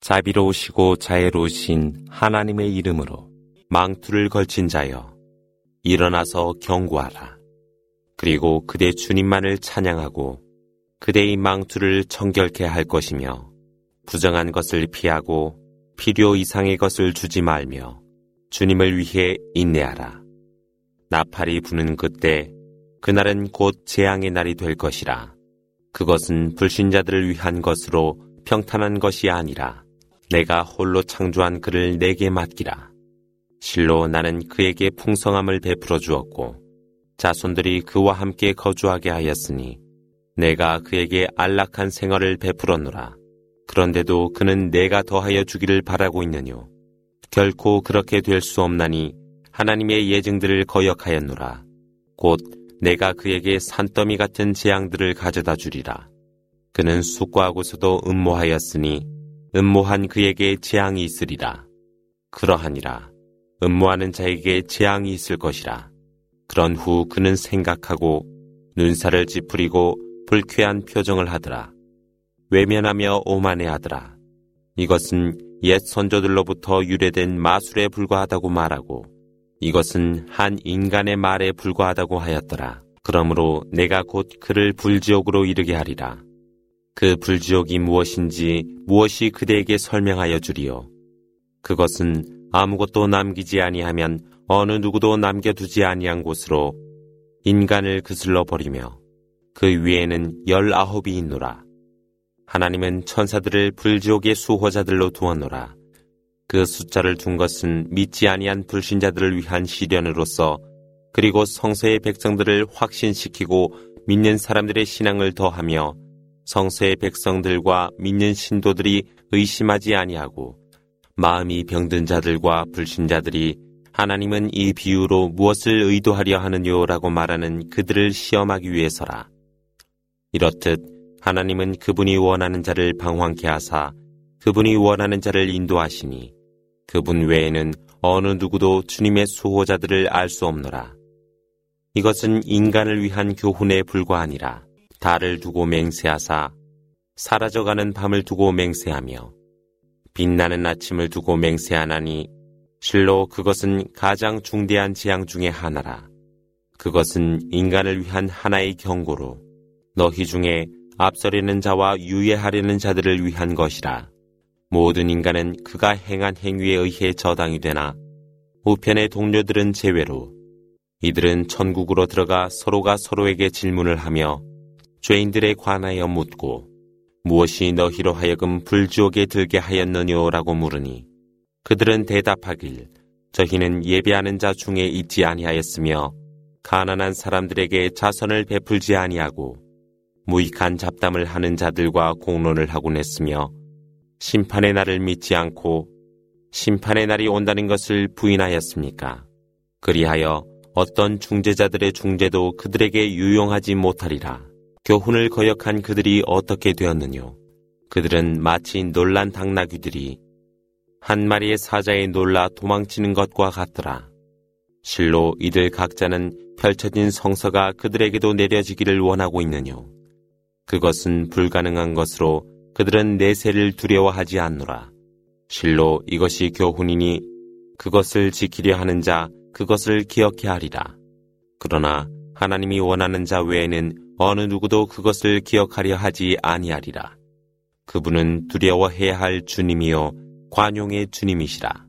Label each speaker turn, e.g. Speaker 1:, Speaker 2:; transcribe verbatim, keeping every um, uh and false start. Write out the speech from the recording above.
Speaker 1: 자비로우시고 자애로우신 하나님의 이름으로 망투를 걸친 자여, 일어나서 경고하라. 그리고 그대 주님만을 찬양하고 그대의 망투를 정결케 할 것이며, 부정한 것을 피하고 필요 이상의 것을 주지 말며 주님을 위해 인내하라. 나팔이 부는 그때, 그날은 곧 재앙의 날이 될 것이라. 그것은 불신자들을 위한 것으로 평탄한 것이 아니라 내가 홀로 창조한 그를 내게 맡기라. 실로 나는 그에게 풍성함을 베풀어 주었고 자손들이 그와 함께 거주하게 하였으니 내가 그에게 안락한 생활을 베풀었노라. 그런데도 그는 내가 더하여 주기를 바라고 있느뇨. 결코 그렇게 될 수 없나니 하나님의 예증들을 거역하였노라. 곧 내가 그에게 산더미 같은 재앙들을 가져다 주리라. 그는 숙고하고서도 음모하였으니 음모한 그에게 재앙이 있으리라. 그러하니라. 음모하는 자에게 재앙이 있을 것이라. 그런 후 그는 생각하고 눈살을 찌푸리고 불쾌한 표정을 하더라. 외면하며 오만해하더라. 이것은 옛 선조들로부터 유래된 마술에 불과하다고 말하고 이것은 한 인간의 말에 불과하다고 하였더라. 그러므로 내가 곧 그를 불지옥으로 이르게 하리라. 그 불지옥이 무엇인지 무엇이 그대에게 설명하여 주리요. 그것은 아무것도 남기지 아니하면 어느 누구도 남겨두지 아니한 곳으로 인간을 그슬러 버리며 그 위에는 열아홉이 있노라. 하나님은 천사들을 불지옥의 수호자들로 두었노라. 그 숫자를 둔 것은 믿지 아니한 불신자들을 위한 시련으로서, 그리고 성서의 백성들을 확신시키고 믿는 사람들의 신앙을 더하며 성서의 백성들과 믿는 신도들이 의심하지 아니하고 마음이 병든 자들과 불신자들이 하나님은 이 비유로 무엇을 의도하려 하느냐라고 말하는 그들을 시험하기 위해서라. 이렇듯 하나님은 그분이 원하는 자를 방황케 하사 그분이 원하는 자를 인도하시니 그분 외에는 어느 누구도 주님의 수호자들을 알 수 없노라. 이것은 인간을 위한 교훈에 불과하니라. 달을 두고 맹세하사 사라져가는 밤을 두고 맹세하며 빛나는 아침을 두고 맹세하나니 실로 그것은 가장 중대한 재앙 중에 하나라. 그것은 인간을 위한 하나의 경고로 너희 중에 앞서려는 자와 유예하려는 자들을 위한 것이라. 모든 인간은 그가 행한 행위에 의해 저당이 되나 우편의 동료들은 제외로 이들은 천국으로 들어가 서로가 서로에게 질문을 하며 죄인들에 관하여 묻고 무엇이 너희로 하여금 불지옥에 들게 하였느냐라고 물으니 그들은 대답하길 저희는 예배하는 자 중에 있지 아니하였으며 가난한 사람들에게 자선을 베풀지 아니하고 무익한 잡담을 하는 자들과 공론을 하곤 했으며 심판의 날을 믿지 않고 심판의 날이 온다는 것을 부인하였습니까? 그리하여 어떤 중재자들의 중재도 그들에게 유용하지 못하리라. 교훈을 거역한 그들이 어떻게 되었느뇨? 그들은 마치 놀란 당나귀들이 한 마리의 사자에 놀라 도망치는 것과 같더라. 실로 이들 각자는 펼쳐진 성서가 그들에게도 내려지기를 원하고 있느뇨? 그것은 불가능한 것으로 그들은 내세를 두려워하지 않노라. 실로 이것이 교훈이니 그것을 지키려 하는 자 그것을 기억해 하리라. 그러나 하나님이 원하는 자 외에는 어느 누구도 그것을 기억하려 하지 아니하리라. 그분은 두려워해야 할 주님이요 관용의 주님이시라.